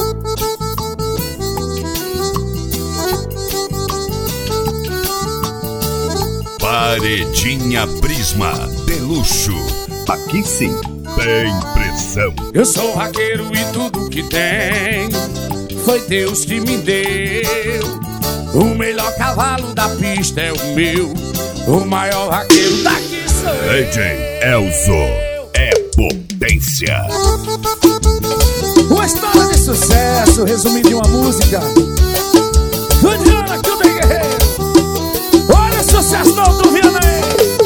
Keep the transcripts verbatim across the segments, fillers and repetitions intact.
Paredinha Prisma de luxo. Aqui sim tem pressão. Eu sou vaqueiro e tudo que tem foi Deus que me deu. O melhor cavalo da pista é o meu. O maior vaqueiro daqui sou eu. D J Elzo é potência. Uma história de sucesso resumida em uma música. Juliana, que eu dei guerreiro. Olha o sucesso do outro Viana aí.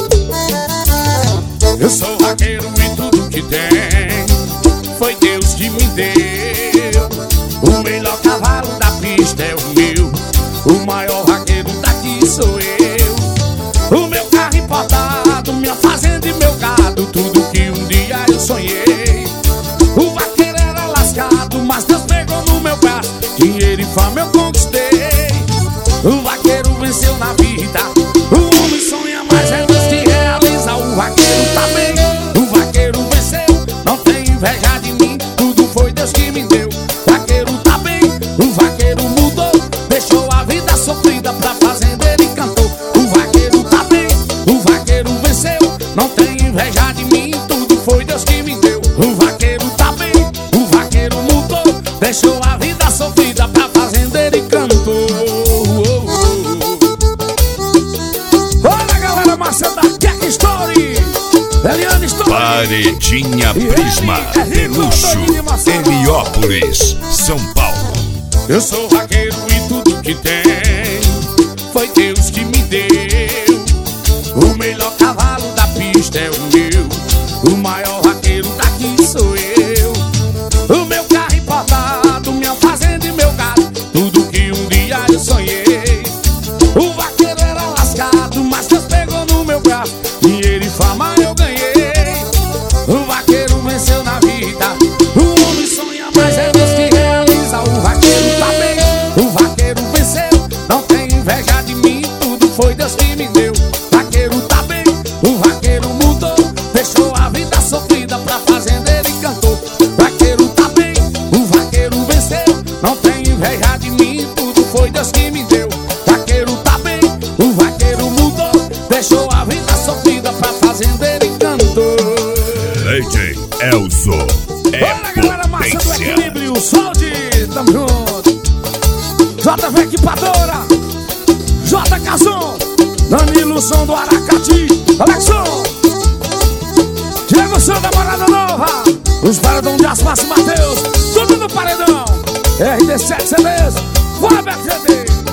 Eu sou vaqueiro e tudo que tem foi Deus que me deu. O melhor cavalo da pista é o meu. O maior vaqueiro daqui sou eu. O meu carro importado, minha fazenda e meu gado, tudo que um dia eu sonhei. O vaqueiro era lascado, mas Deus pegou no meu braço. Dinheiro e fama eu conquistei. O vaqueiro venceu na vida. O homem sonha, mas é Deus que realiza. O vaqueiro tá bem, o vaqueiro venceu. Não tem inveja de mim, tudo foi Deus que me deu. O vaqueiro tá bem, o vaqueiro mudou. Deixou a vida sofrida pra fazendeiro e cantou. O vaqueiro tá bem, o vaqueiro venceu. Não tem inveja de mim, tudo foi Deus que me deu. O vaqueiro tá bem, o vaqueiro mudou. Deixou a vida sofrida pra fazendeiro e cantou. Olha a galera massa da Jack Story, Eliane Story, Paredinha Prisma de luxo, Heliópolis, São Paulo. Eu sou vaqueiro e tudo que tem foi Deus que me deu. O melhor cavalo da pista é o meu. O maior vaqueiro daqui sou eu. O meu carro importado, minha fazenda e meu gado, tudo que um dia eu sonhei. O vaqueiro era lascado, mas Deus pegou no meu braço. Dinheiro e fama eu ganhei. O vaqueiro venceu na vida. O homem sonha, mas é Deus que realiza. O vaqueiro tá bem, o vaqueiro venceu. Não tem inveja de mim, tudo foi Deus que me deu. O vaqueiro tá bem, o vaqueiro mudou. Deixou a vida sofrida pra fazendeiro e cantou. O vaqueiro tá bem, o vaqueiro venceu. Não tem inveja de mim, tudo foi Deus que me deu. O vaqueiro tá bem, o vaqueiro mudou. Deixou a vida sofrida pra fazendeiro e cantou. D J Elzo é olha a galera massa do potência. equilíbrio, solde, tamo junto. J V Equipadora, J Cazon, Danilo Som do Aracati, Alexson, Diego Som da Morada Nova, os paredão de Aspas Mateus, tudo no paredão. R D sete C Ds, vai B C D.